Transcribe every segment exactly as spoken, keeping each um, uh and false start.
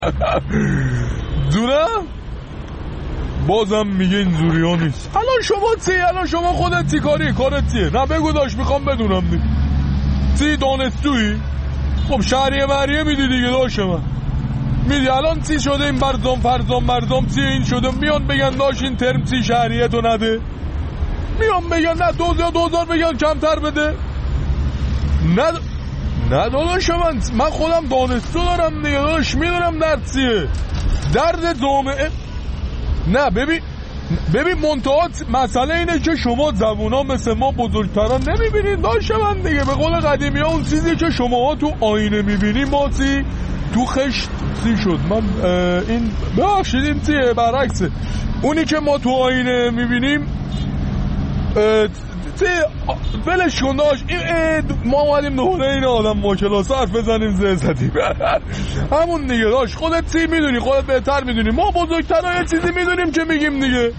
دونم بازم میگه این زوری ها نیست. الان شما چی؟ الان شما خودت چی کاری؟ کارت چیه؟ نه بگو داشت میخوام بدونم دیگه. چی دانستویی؟ خب شهریه مریه میدی دیگه داشت من میدی. الان چی شده این برزام فرزام مرزام چی این شده؟ میان بگن داشت این ترم چی شهریه تو نده؟ میان بگن نه دوزار دوزار بگن کمتر بده؟ نه نه داداش من من خودم دانستو دارم دیگه داداش، میدونم درد چیه. درد جامعه. نه ببین ببین منتهات مسئله اینه که شما جوونا مثل ما بزرگتران نمیبینید داشت من دیگه. به قول قدیمی ها اون چیزی که شما تو آینه میبینید ما چی تو خشت چی شد. من این ببخشید این چیه برعکسه. اونی که ما تو آینه میبینیم ولش کن داشت. ما اومدیم دوره این آدم ما کلاس حرف بزنیم زه زدیم همون دیگه داشت. خودت چی میدونی؟ خودت بهتر میدونی. ما بزرگترها یه چیزی میدونیم که میگیم دیگه.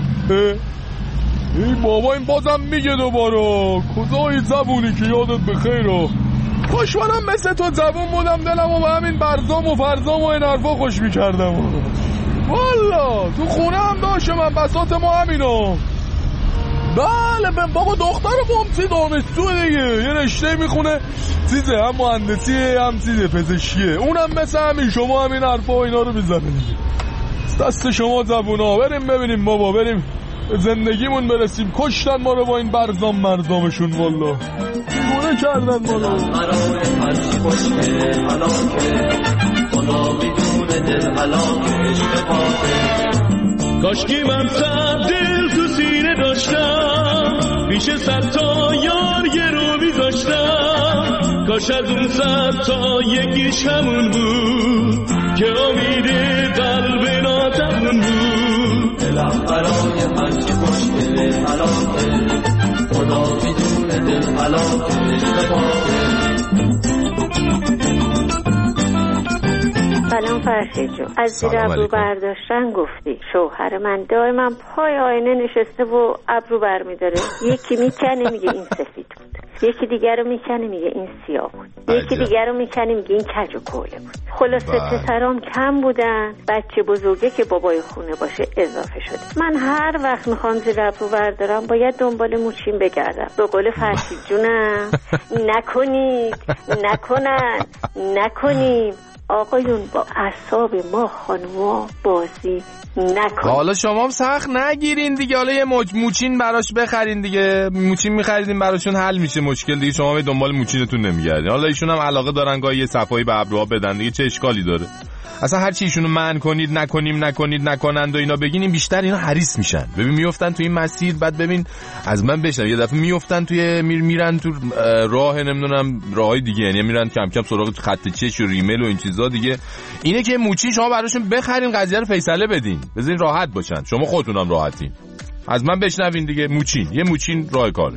این بابا این بازم میگه دوباره کدایی زبونی که یادت بخیر. خوش منم مثل تو زبون بودم دلم و به همین برزام و فرزام و این حرفا خوش میکردم والا. تو خونه هم داشت من بساط ما همینو. بله به بابا دختر بامسی دانستو دیگه یه رشته میخونه چیزه، هم مهندسیه هم چیزه پزشکیه. اونم مثل همین شما همین حرفا و اینا رو میزنه دیگه. دست شما زبونا. بریم ببینیم بابا، بریم زندگیمون برسیم. کشتن ما رو با این برزام مرزامشون والا. گونه کردن ما رو. کاشکی من صد دل تو سینه داشتم، پیش صد تا یار یه رو میذاشتم. کاش از اون صد تا یکیش همون بود که امید قلب ناتمون بود. دلم برای هرچی خوشگله حلاله، خدا میدونه دل حلاله اشتباهه. سلام فرشید جون. از زیر ابرو برداشتن گفتی. شوهر من دائما پای آینه نشسته و ابرو برمیداره. یکی میکنه میگه این سفید بود، یکی دیگر رو میکنه میگه این سیاه بود، یکی دیگر رو میکنه میگه این کج و کوله بود. خلاصه پسرام کم بودن، بچه بزرگه که بابای خونه باشه اضافه شده. من هر وقت میخوام زیر ابرو بردارم باید دنبال موچین بگردم. به قول فرشید جونم نکنید نکنن نکنیم آقایون، با اعصاب ما خانوما بازی نکن. حالا شما هم سخت نگیرین دیگه. حالا یه موچ موچین براش بخرین دیگه. موچین میخریدین براشون حل میشه مشکل دیگه. شما به دنبال موچینتون نمیگردین. حالا ایشون هم علاقه دارن گاهی یه صفایی به ابروها بدن دیگه، چه اشکالی داره؟ اصلا هر چی ایشونو منع کنید نکنیم نکنید نکنند و اینا بگین، این بیشتر اینا حریص میشن. ببین میافتن تو این مسیر، بعد ببین از من بشن یه دفعه میافتن توی میر میرن تو راه نمیدونم راههای دیگه، یعنی میرن کم کم سراغ خط چش و ریمل و این چیزا دیگه. اینه که موچین شما براشون بخرین، قضیه رو فیصله بدین، بزنین راحت باشن. شما خودتونم راحتین. از من بشنوین دیگه. موچین، یه موچین راه کاره.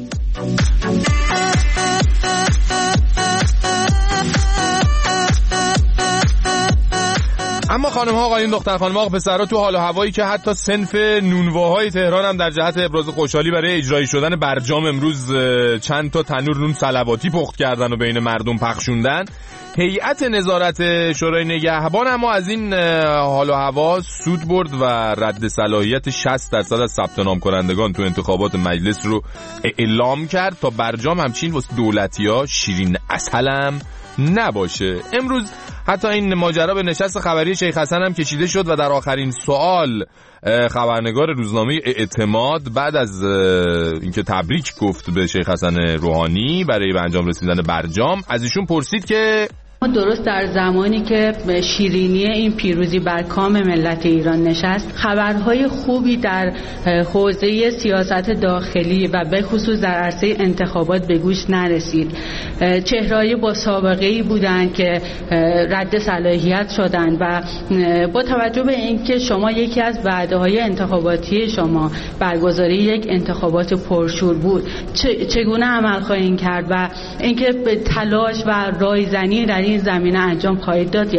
اما خانم ها آقایون دختر خانم ها پسرها تو حال و هوایی که حتی صنف نونواهای تهران هم در جهت ابراز خوشحالی برای اجرایی شدن برجام امروز چند تا تنور نون صلواتی پخت کردن و بین مردم پخشوندن، هیئت نظارت شورای نگهبان اما از این حال و هوا سود برد و رد صلاحیت شصت درصد از ثبت نام کنندگان تو انتخابات مجلس رو اعلام کرد تا برجام همچین واسه دولتی‌ها شیرین عسلم نباشه. امروز حتی این ماجرا به نشست خبری شیخ حسن هم کشیده شد و در آخرین سوال خبرنگار روزنامه اعتماد بعد از اینکه تبریک گفت به شیخ حسن روحانی برای به انجام رسیدن برجام، از ایشون پرسید که درست در زمانی که شیرینی این پیروزی بر کام ملت ایران نشست، خبرهای خوبی در حوزه سیاست داخلی و به خصوص در عرصه انتخابات به گوش نرسید. چهره‌های با سابقه‌ای بودند که رد صلاحیت شدند و با توجه به اینکه شما یکی از وعده‌های انتخاباتی شما برگزاری یک انتخابات پرشور بود، چگونه عمل خواهید کرد و اینکه به تلاش و رایزنی در این زمینه انجام خواهید داد یا خیر؟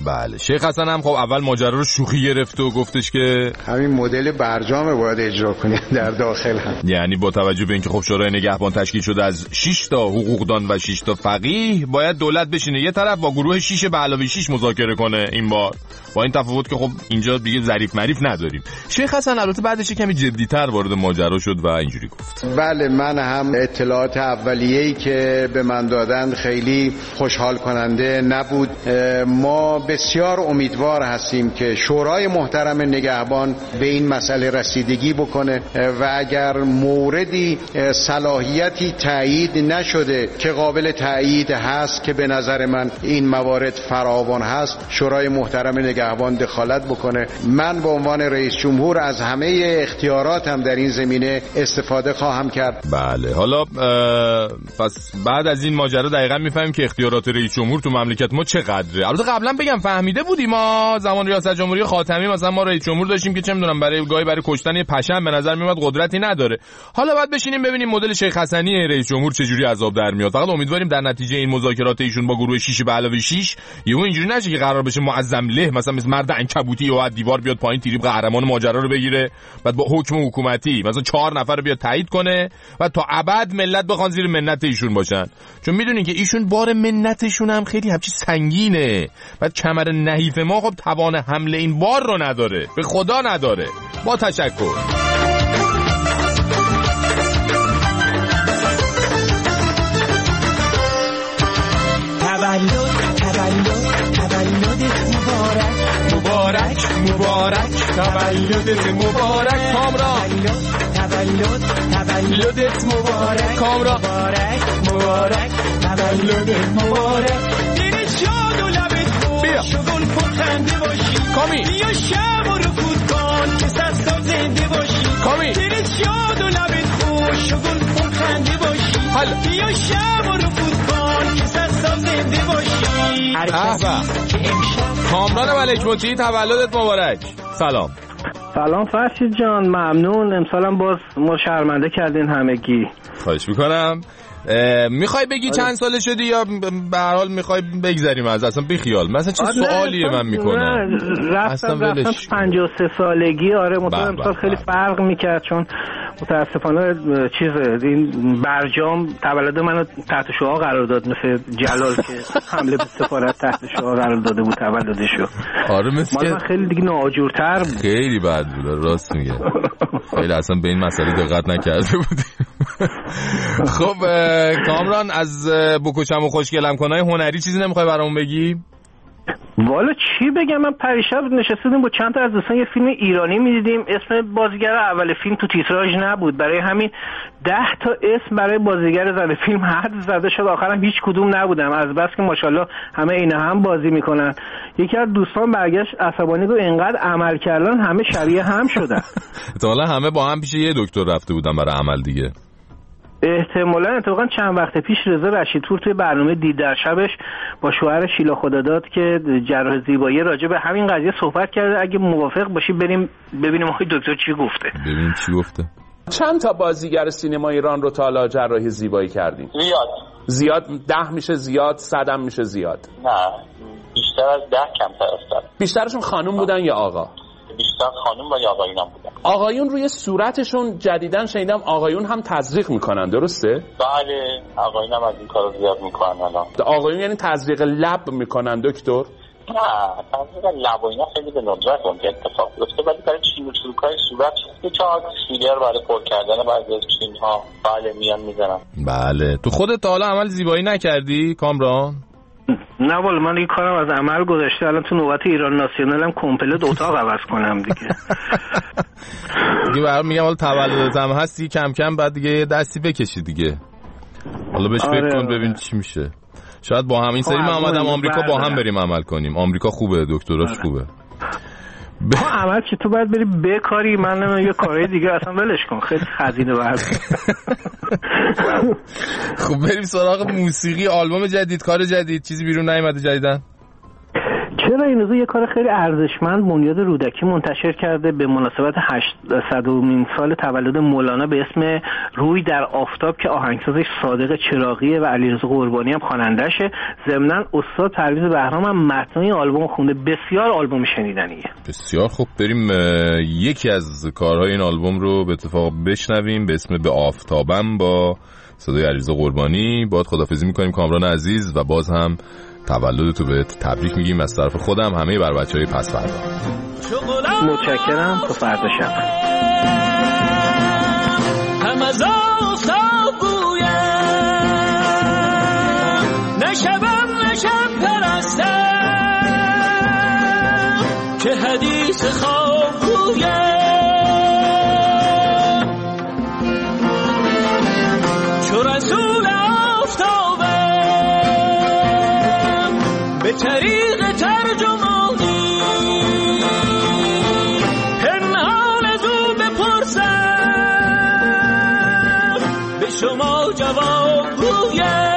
بله. شیخ حسن هم خب اول ماجرا رو شوخی گرفت و گفتش که همین مدل برجام باید اجرا کنید در داخل هم. یعنی با توجه به اینکه خب شورای نگهبان تشکیل شده از شش تا حقوقدان و شش تا فقیه، باید دولت بشینه یه طرف با گروه شش به علاوه شش مذاکره کنه این بار. با این تفاوت که خب اینجا دیگه ظریف مریف نداریم. شیخ حسن البته بعدش کمی جدی‌تر وارد ماجرا شد و اینجوری گفت: بله، من هم اطلاعات اولیه‌ای که به من دادن خیلی خوشحال کننده نبود. ما بسیار امیدوار هستیم که شورای محترم نگهبان به این مسئله رسیدگی بکنه و اگر موردی صلاحیتی تایید نشده که قابل تایید هست که به نظر من این موارد فراوان هست، شورای محترم نگهبان دخالت بکنه. من به عنوان رئیس جمهور از همه اختیاراتم در این زمینه استفاده خواهم کرد. بله، حالا پس بعد از این ماجرا دقیقاً میفهمیم که اختیارات رئیس جمهور تو مملکت ما چقدره. البته قبلا بگم فهمیده بودیم ما زمان ریاست جمهوری خاتمی مثلا ما رئیس جمهور داشتیم که چه میدونم برای گاهی برای کشتن یه پشم به نظر میاد قدرتی نداره. حالا بعد بشینیم ببینیم مدل شیخ حسنی رئیس جمهور چه جوری عذاب در میاد. فقط امیدواریم در نتیجه این مذاکرات ایشون با گروه شش به علاوه شش یهو اینجوری نشه که قرار بشه معظم له مثلا مثل مرد عنکبوتی و دیوار بیاد پایین تیریب قهرمان ماجرا رو بگیره، بعد با حکم حکومتی مثلا چهار نفر رو بیاد تایید کنه و تا ابد ملت بخوان زیر منت ایشون باشن. چون میدونین که ایشون بار منتشون هم خیلی همچی سنگینه. بعد کمر نحیف ما خب توان حمله این بار رو نداره، به خدا نداره. با تشکر. تولد تولد تولدت مبارک مبارک مبارک تولدت مبارک کامران تولد تولدت مبارک کامران مبارک مبارک تولدت مبارک دلت شاد و لبت خوش شگون پرخنده باشی کامی بیا شب و رفوت کن که سستا زنده باشی کامی دلت شاد و لبت خوش شگون پرخنده باشی بیا شب و رفوت کن که سستا زنده باشی هر کسی که امشب کامران ملکمطیع تولدت مبارک. سلام. سلام فرشید جان، ممنون. امسالم باز ما شرمنده کردین همگی. خواهش میکنم. میخوای بگی چند ساله شدی یا به هر حال میخوای بگذریم از اصلا بی خیال؟ مثلا چه سوالیه من میکنم؟ رفتم رفتم پنجاه و سه سالگی. آره مطمئن امسال خیلی فرق میکرد چون متاسفانه چیز این برجام تولد منو تحت شعاع قرار داد، مثل جلال که حمله به سفارت تحت شعاع قرار داده بود تولدشو. آره مثل من خیلی دیگه ناجورتر بود. خیلی بد بود، راست میگه. خیلی اصلا به این مسئله دقت نکرده بودیم. خب کامران، از بکوچم و خوشگلم کنای هنری چیزی نمیخوای برامون بگی؟ والا چی بگم، من پریشب نشستیم با چند تا از دوستان یه فیلم ایرانی میدیدیم، اسم بازیگر اول فیلم تو تیتراژ نبود، برای همین ده تا اسم برای بازیگر زن فیلم حد زده شد، آخرم هیچ کدوم نبودم، از بس که ماشاءالله همه اینا هم بازی میکنن. یکی از دوستان برگشت عصبانی گفت اینقدر عمل کردن همه شبیه هم شدن. احتمالاً همه با هم پیش یه دکتر رفته بودن برای عمل دیگه. احتمالاً. اتفاقا چند وقت پیش رضا رشیدپور توی برنامه دید در شبش با شوهر شیلا خداداد که جراح زیبایی راجع به همین قضیه صحبت کرده. اگه موافق باشی بریم ببینیم آقای دکتر چی گفته. ببینیم چی گفته. چند تا بازیگر سینما ایران رو تا حالا جراحی زیبایی کردیم؟ زیاد. زیاد ده میشه زیاد، صدم میشه زیاد. نه بیشتر از ده کمتر است. بیشترشون خانوم بودن یا آقا؟ بیشتر خانوم و یا آقایون هم بودن. آقایون روی صورتشون جدیدن شنیدم آقایون هم تزریق میکنن، درسته؟ بله آقایون هم از این کارو زیاد میکنن الان. آقایون یعنی تزریق لب میکنن دکتر؟ نه تزریق لب و اینا خیلی به ندرت ممکن اتفاق بیفته، ولی برای چین و چروکای صورت یه چهار فیلر برای پر کردن بعضی از چین‌ها بله میان میزنن. بله. تو خودت تا حالا عمل زیبایی نکردی کامران؟ نه والا من دیگه کارم از عمل گذاشته، الان تو نوبت ایران ناسیونالم کمپلت اتاق عوض کنم دیگه. دیگه برام میگم حالا تولدت هم هستی، کم کم بعد دیگه دستی بکشی دیگه. حالا بهش فکر کن ببین چی میشه. شاید با هم این سری من اومدم آمریکا با هم بریم عمل کنیم. آمریکا خوبه، دکتراش خوبه. ب... عمل که تو باید بری بکاری، من نمیدونم یه کارهای دیگه اصلا ولش کن، خیلی خزینه برد. خب بریم سراغ موسیقی. آلبوم جدید، کار جدید، چیزی بیرون نیومده جدیدن؟ چرا این روزا یه کار خیلی ارزشمند بنیاد رودکی منتشر کرده به مناسبت هشتصدمین سال تولد مولانا به اسم روی در آفتاب که آهنگسازش صادق چراغیه و علیرضا قربانی هم خوانندشه. ضمناً استاد پرویز بهرام هم متن این آلبوم خونده. بسیار آلبوم شنیدنیه. بسیار خوب، بریم یکی از کارهای این آلبوم رو به اتفاق بشنویم به اسم به آفتابم با صدای علیرضا قربانی. باید خداحافظی میکنیم کامران عزیز و باز هم تولدتو بهت تبریک میگیم از طرف خودم همه بر بچهای پس فردا. متشکرم. تا فردا شب. هم از آفتاب گویم نشبم نشب پرستم که حدیث خواب گویم چو رسول آفتابم به طریق ترجمانی پنهان از او بپرسم به شما جواب گویم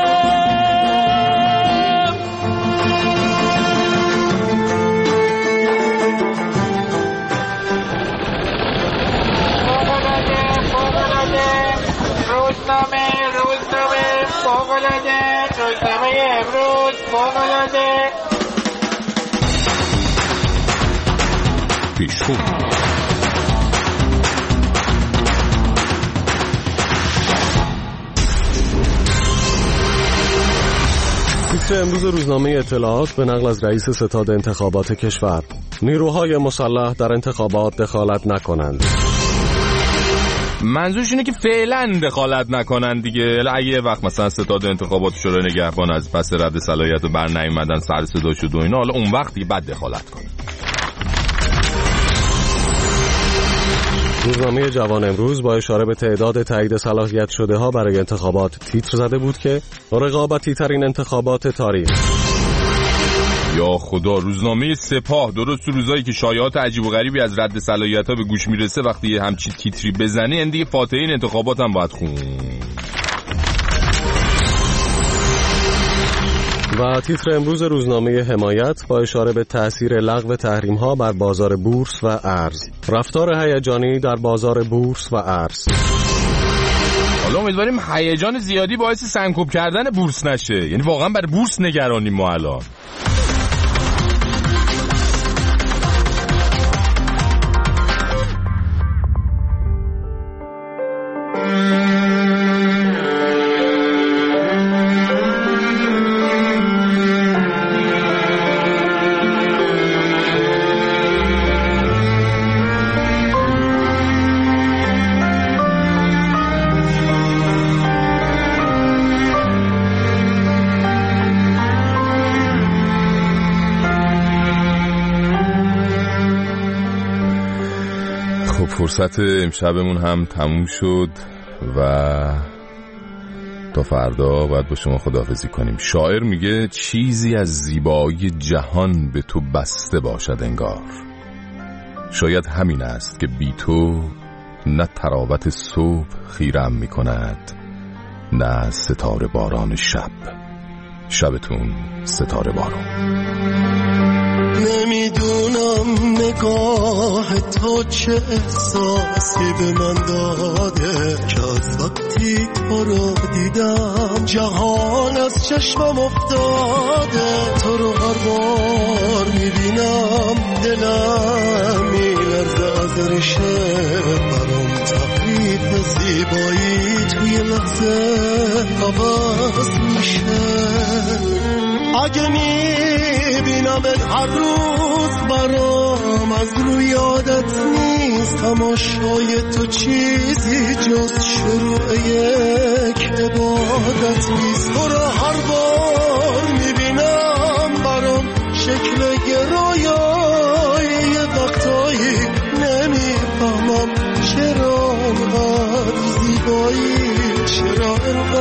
روزنامه روزنامه فوق‌العاده روزنامه امروز فوق‌العاده پیشخون تیتر امروز روزنامه اطلاعات به نقل از رئیس ستاد انتخابات کشور: نیروهای مسلح در انتخابات دخالت نکنند. منظورش اینه که فعلا دخالت نکنن دیگه. اگه وقت مثلا ستاد انتخابات شورای نگهبان از پس رد صلاحیت و بر نیومدن سر صدا شد و اینا، حالا اون وقت دیگه بعد دخالت کنن. روزنامه جوان امروز با اشاره به تعداد تایید صلاحیت شده ها برای انتخابات تیتر زده بود که رقابتی ترین انتخابات تاریخ. یا خدا، روزنامه سپاه درست تو روزایی که شایعات عجیب و غریبی از رد صلاحیت‌ها به گوش میرسه وقتی همچین تیتری بزنه این دیگه فاتحه این انتخابات هم باید خون. و تیتر امروز روزنامه حمایت با اشاره به تأثیر لغو تحریم‌ها بر بازار بورس و ارز: رفتار هیجانی در بازار بورس و ارز. حالا امیدواریم هیجان زیادی باعث سنگکوب کردن بورس نشه، یعنی واقعا بر بورس نگرانیم ما الان. فرصت امشبمون هم تموم شد و تا فردا باید با شما خداحافظی کنیم. شاعر میگه چیزی از زیبایی جهان به تو بسته باشد انگار. شاید همین است که بی تو نه تراوت صبح خیرم میکند نه ستاره باران شب. شبتون ستاره باران. نمیدونم نگاه تو چه احساسی به من داده که از وقتی تو رو دیدم جهان از چشمم افتاده. تو رو هر بار میبینم دلم میلرزه از ریشه برام. تقریب زیبایی توی لحظه عوض میشه. اگه میبینمت هر روز برام از روی یادت نیست. تماشای تو چیزی جز شروع یک عبادت نیست. تو رو هر بار میبینم برام شکل گرایای. یه وقتایی نمیفهمم چرا انقدر زیبایی، چرا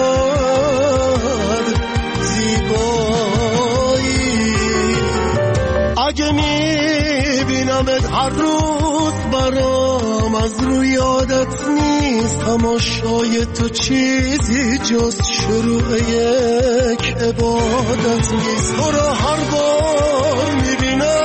انقدر زیبایی. اگه می میبینمت هر روز برام از روی یادت نیست تماشای تو چیزی جز شروع یک عبادت نیست تو را هر بار میبینم